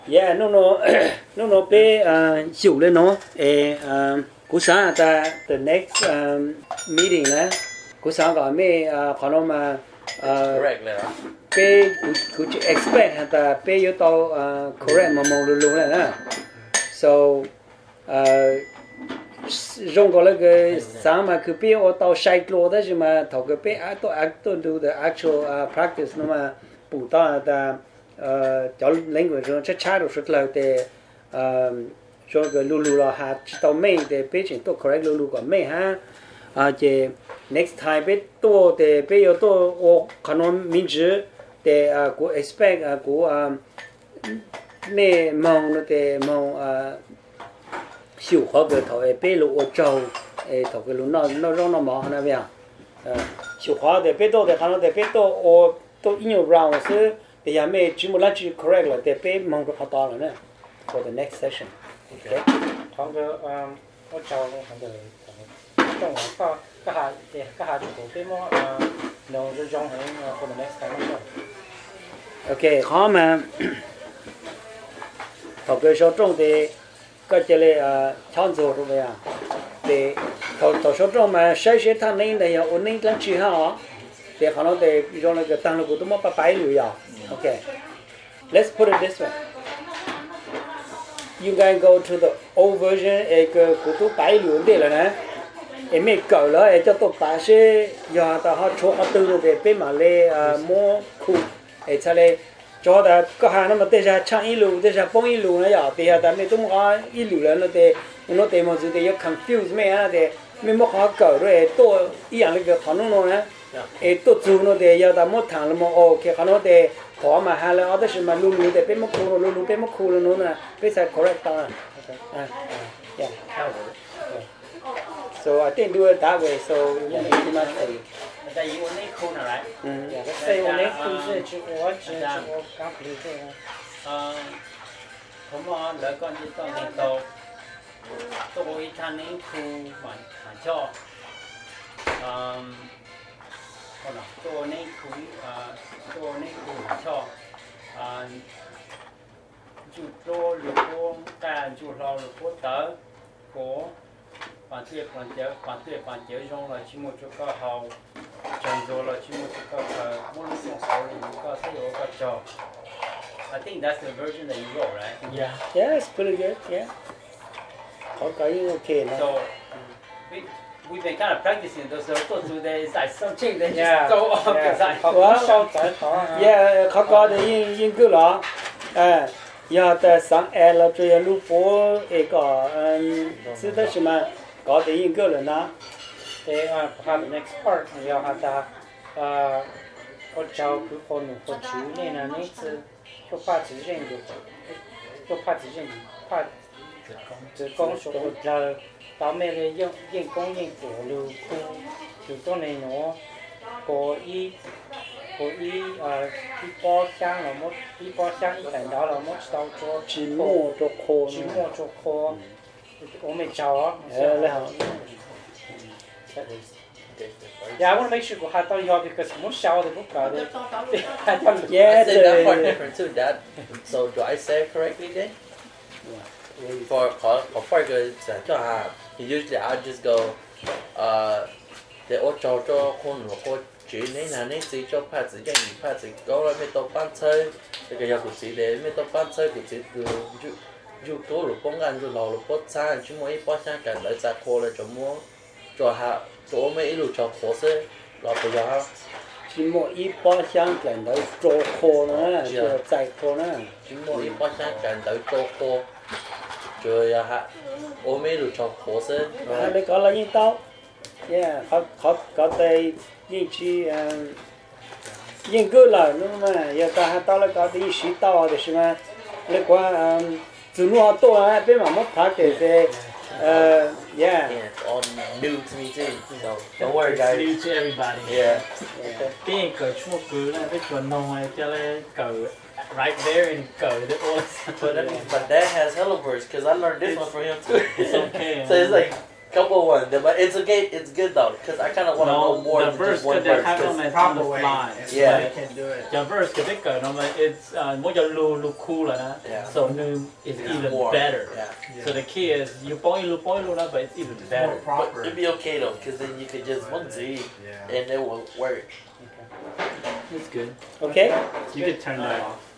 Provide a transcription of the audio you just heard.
Yeah, no pe chịu lên nó. Cú sáng ta the next meeting nè. Cú sáng gọi mấy khả năng mà correct rồi đó. Pe cú expect ta pe yếu tố correct mà mong luôn này nè. So rong gọi là cái sáng mà cứ pe yếu tố sai lỗi đó chứ mà thầu cái pe actual do the actual practice nó mà bù ta ta cho language nó chắc chắn được là để cho cái lulu là hạt tàu mấy để biết chuyện tôi correct lulu của mấy ha chỉ next time biết tôi để biết yo tôi ở khả năng mình chỉ để của expect của mấy mong nó để mong hiểu khó cái thầu biết lulu ở châu thầu cái lulu nó rong nó mỏ na vậy hiểu khó để biết tôi để khả năng để biết tôi ở tôi in your round chứ thì giờ mình chỉ muốn là chỉ correct là để biết mong được học rồi nè for the next session. Okay. Thằng cái ở châu thằng cái trong cái hạt của cái món nó rất giống hay for the next time. Okay, khó mà thầu cái số trong thì cái chỉ là chọn số rồi vậy thì thầu số trong mà sẽ thằng này là ổn định lắm chứ hả? Thì khả năng thì trong cái tăng lực của tôi mới phải lưu ý. Okay, let's put it this way. You can go to the old version. Cái của tôi phải lưu ý là nè. Em mới cởi là cho tôi phải sẽ giờ ta họ cho họ từ để bên mà lấy mua khu. Cho nên cho ta có hàng nó mà để ra trang ít lưu, để ra bông ít lưu này giờ thì ta mới tung có ít lưu là nó để mà chỉ để confuse mấy á để mình mua họ cởi rồi tôi ý rằng cái khả năng nó nè. Tôi chú nó để giờ ta mất thằng là mà cái khả năng để khó mà hay là ở đây mà lưu lưu để bên mất khu lưu bên mất khu nó nè bên sai correct ta. Yeah. So I didn't do it that way. So you need to much study. Tại vì only cool nào right? Yeah, let's say only cool is to watch it to complete. Không mà lỡ con chỉ tao thì tao tôi thanh nên cool mà cho còn là tôi nên cool cho chú tôi lục cô ta chú lo lục cô tớ cô bản tiết trong là chỉ một chỗ có hậu trồng rồi là chỉ một chỗ có mỗi lúc sống sau thì có sẽ có trò. I think that's the version that you wrote, right? Yeah. Yeah, it's pretty good. Yeah. Okay. So we've been kind of practicing those. So today is like something that Yeah. just go off the side. Well, yeah, họ có để in cứ là, giờ ta sáng là chơi lúc phố cái sự đó mà có để in cứ là nó. Thì the next part giờ họ ta ở châu cứ con một chú nên là nên是就怕只认的，就怕只认怕只讲说了，到尾的用功用过了，就到那喏，一包香了么，一包香一等到了么，到做寂寞做科，我没找啊。Yeah, I want to make sure we have that y'all because most shower the book got it. Yeah, I said that part different too. That so do I say it correctly then? For good, usually I just go để ô cho con nó có chuyện này là này chỉ cho phát chỉ cái gì phát chỉ có là mấy tàu bán chơi cái giờ cũng chỉ để mấy tàu bán chơi cũng chỉ từ dù tôi lúc công an dù lò lúc bớt xa chứ mỗi bớt xa cả đời ra khô là cho mua cho hạ chỗ mấy lúc cho khổ xe là bây giờ chỉ mỗi bao sang cái đời cho khô nữa, cho chạy khô nữa, chỉ mỗi bớt xa cả đời cho khô rồi hạ ôm mấy lúc cho khổ xe đây có là như tao, yeah, có đây như chỉ những cái là nó mà giờ ta tao là có đi sĩ tao thì mà lấy qua từ nó to là bên mà mất phát thì yeah, it's all new to me too, so don't worry guys. New to everybody. Yeah. Cái cởi chua cứ là cái chuẩn nông này cho nên cởi right there and cởi the old. But Dad has hella words because I learned this one from him too. It's okay. So it's like couple one, but it's okay. It's good though, because I kind of want to know more than just one verse. 'cause on the fly. Yeah. You can do it. The verse 佢啲句，咁 it's 冇咗錄 cool 啦 Yeah. so new is even More. better. Yeah. So the key is you point啦, but it's even More better. But proper. it'd be okay though, because then you could just one Z Yeah. and it will work. It's good. Okay. You could turn that off.